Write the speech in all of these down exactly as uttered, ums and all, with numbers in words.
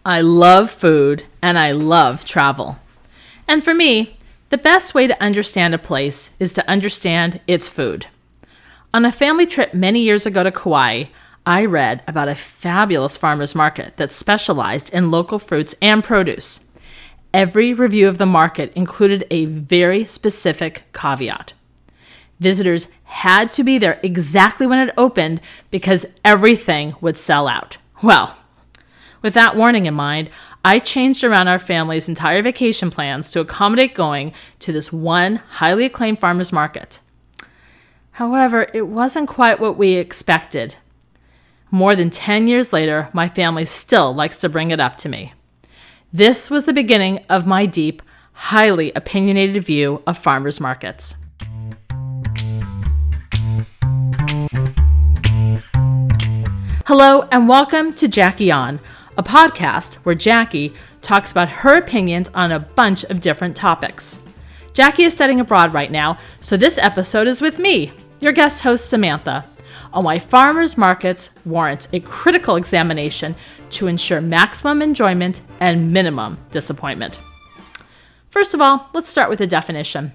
I love food and I love travel. And for me, the best way to understand a place is to understand its food. On a family trip many years ago to Kauai, I read about a fabulous farmer's market that specialized in local fruits and produce. Every review of the market included a very specific caveat. Visitors had to be there exactly when it opened because everything would sell out. Well, with that warning in mind, I changed around our family's entire vacation plans to accommodate going to this one highly acclaimed farmer's market. However, it wasn't quite what we expected. More than ten years later, my family still likes to bring it up to me. This was the beginning of my deep, highly opinionated view of farmers markets. Hello and welcome to Jackie On, a podcast where Jackie talks about her opinions on a bunch of different topics. Jackie is studying abroad right now, so this episode is with me, your guest host Samantha, on why farmers markets warrant a critical examination to ensure maximum enjoyment and minimum disappointment. First of all, let's start with a definition.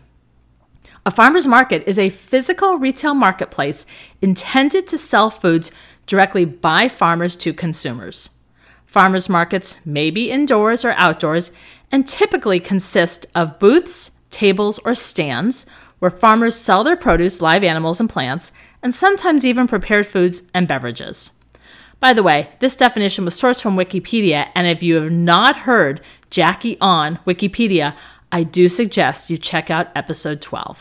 A farmer's market is a physical retail marketplace intended to sell foods directly by farmers to consumers. Farmers markets may be indoors or outdoors and typically consist of booths, tables, or stands where farmers sell their produce, live animals, and plants, and sometimes even prepared foods and beverages. By the way, this definition was sourced from Wikipedia, and if you have not heard Jackie on Wikipedia, I do suggest you check out episode twelve.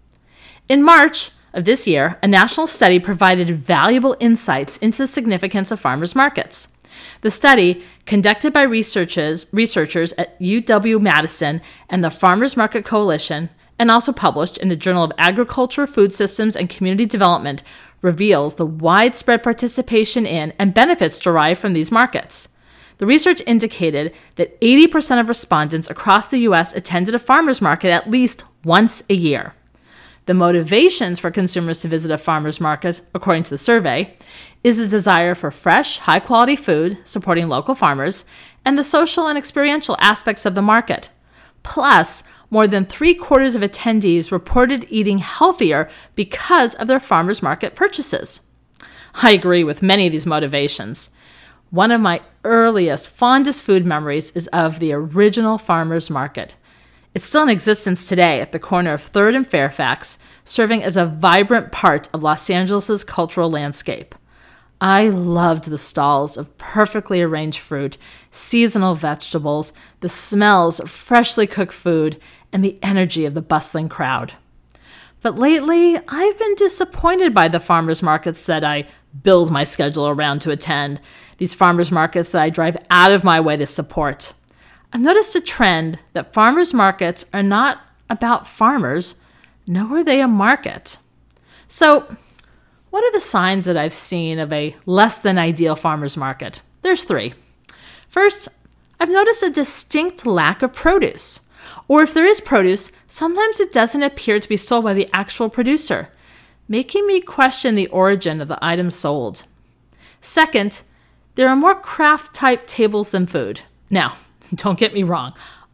In March of this year, a national study provided valuable insights into the significance of farmers markets. The study, conducted by researchers, researchers at U W-Madison and the Farmers Market Coalition, and also published in the Journal of Agriculture, Food Systems, and Community Development, reveals the widespread participation in and benefits derived from these markets. The research indicated that eighty percent of respondents across the U S attended a farmers market at least once a year. The motivations for consumers to visit a farmer's market, according to the survey, is the desire for fresh, high-quality food supporting local farmers and the social and experiential aspects of the market. Plus, more than three-quarters of attendees reported eating healthier because of their farmer's market purchases. I agree with many of these motivations. One of my earliest, fondest food memories is of the original farmer's market. It's still in existence today at the corner of third and Fairfax, serving as a vibrant part of Los Angeles' cultural landscape. I loved the stalls of perfectly arranged fruit, seasonal vegetables, the smells of freshly cooked food, and the energy of the bustling crowd. But lately, I've been disappointed by the farmers markets that I build my schedule around to attend, these farmers markets that I drive out of my way to support. I've noticed a trend that farmers markets are not about farmers, nor are they a market. So, what are the signs that I've seen of a less than ideal farmers market? There's three. First, I've noticed a distinct lack of produce. Or if there is produce, sometimes it doesn't appear to be sold by the actual producer, making me question the origin of the items sold. Second, there are more craft-type tables than food. Now, don't get me wrong,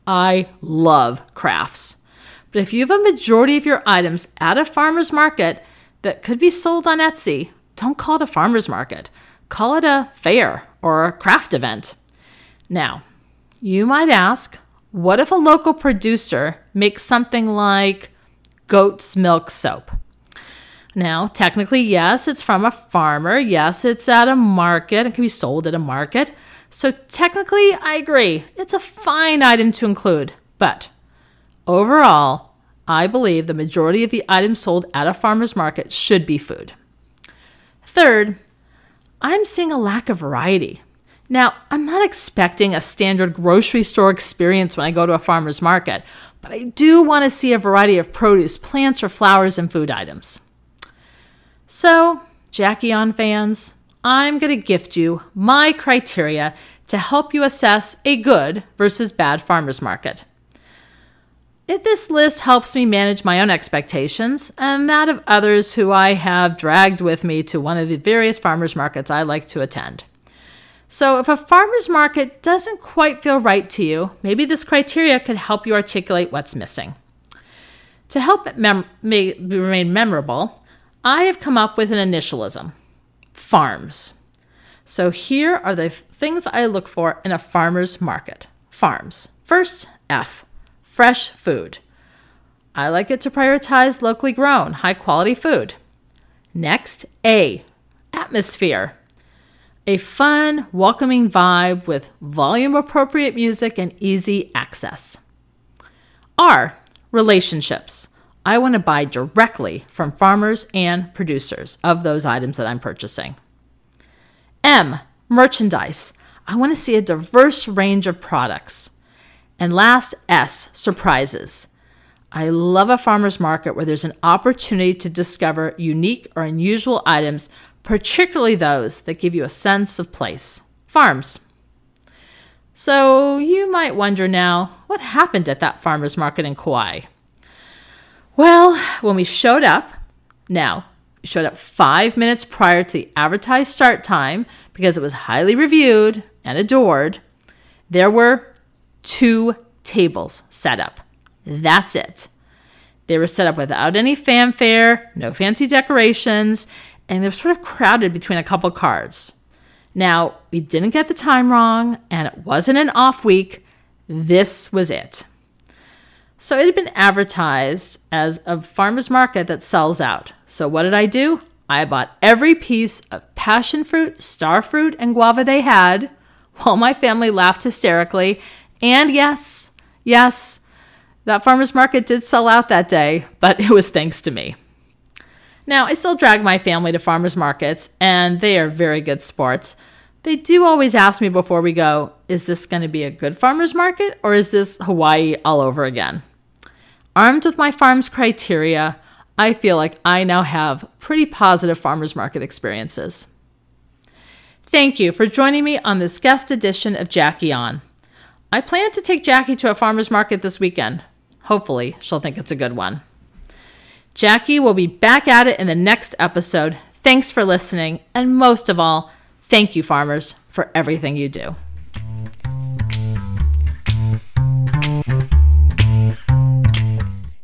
I love crafts. But if you have a majority of your items at a farmer's market that could be sold on Etsy, don't call it a farmer's market. Call it a fair or a craft event. Now, you might ask, what if a local producer makes something like goat's milk soap? Now, technically, yes, it's from a farmer. Yes, it's at a market. It can be sold at a market. So technically, I agree. It's a fine item to include. But overall, I believe the majority of the items sold at a farmer's market should be food. Third, I'm seeing a lack of variety. Now, I'm not expecting a standard grocery store experience when I go to a farmer's market, but I do want to see a variety of produce, plants, or flowers and food items. So, Jackie On fans, I'm going to gift you my criteria to help you assess a good versus bad farmer's market. If this list helps me manage my own expectations and that of others who I have dragged with me to one of the various farmers markets I like to attend. So if a farmer's market doesn't quite feel right to you, maybe this criteria could help you articulate what's missing. To help it mem- may remain memorable, I have come up with an initialism: farms. So here are the things I look for in a farmer's market. Farms. First, F, fresh food. I like it to prioritize locally grown, high-quality food. Next, A, atmosphere. A fun, welcoming vibe with volume-appropriate music and easy access. R, relationships. I want to buy directly from farmers and producers of those items that I'm purchasing. M, merchandise. I want to see a diverse range of products. And last, S, surprises. I love a farmer's market where there's an opportunity to discover unique or unusual items, particularly those that give you a sense of place. Farms. So you might wonder now, what happened at that farmer's market in Kauai? Well, when we showed up, now, we showed up five minutes prior to the advertised start time because it was highly reviewed and adored, there were two tables set up. That's it. They were set up without any fanfare, no fancy decorations, and they're sort of crowded between a couple cars. Now, we didn't get the time wrong, and it wasn't an off week. This was it. So it had been advertised as a farmer's market that sells out. So what did I do? I bought every piece of passion fruit, star fruit, and guava they had, while my family laughed hysterically. And yes, yes, that farmer's market did sell out that day, but it was thanks to me. Now, I still drag my family to farmers markets, and they are very good sports. They do always ask me before we go, is this going to be a good farmer's market, or is this Hawaii all over again? Armed with my farm's criteria, I feel like I now have pretty positive farmer's market experiences. Thank you for joining me on this guest edition of Jackie On. I plan to take Jackie to a farmer's market this weekend. Hopefully, she'll think it's a good one. Jackie will be back at it in the next episode. Thanks for listening, and most of all, thank you, farmers, for everything you do.